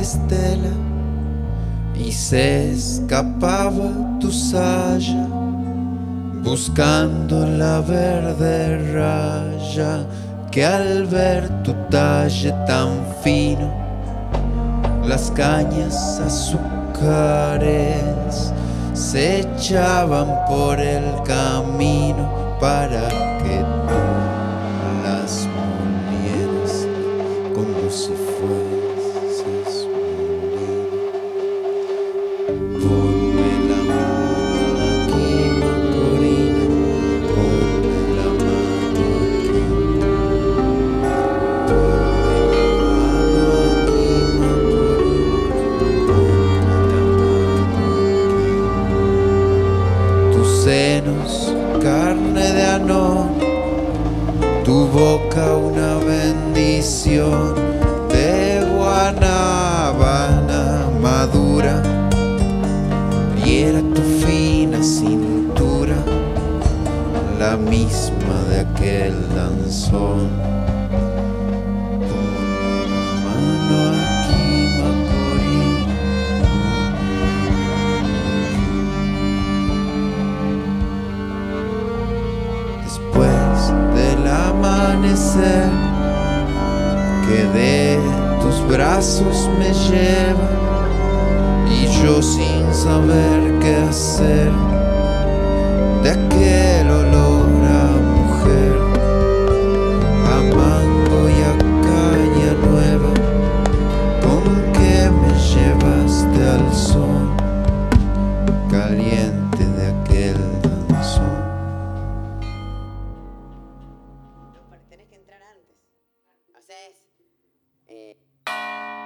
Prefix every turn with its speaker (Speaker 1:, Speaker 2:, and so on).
Speaker 1: estela y se escapaba tu saya, buscando la verde raya que al ver tu talle tan fino, las cañas azúcares se echaban por el camino para que tú las molieras como si fueses molino. Ponme la mano aquí, Macorina, ponme la mano aquí. Senos, carne de anón, tu boca una bendición de guanábana madura, y era tu fina cintura la misma de aquel danzón. Pon la mano aquí, Macorina. Después del amanecer que de tus brazos me lleva, y yo sin saber qué hacer de aquel olor a mujer, a mango y a caña nueva, con que me llevaste al sol caliente de aquel danzón.
Speaker 2: Tenés que entrar antes. O sea, es...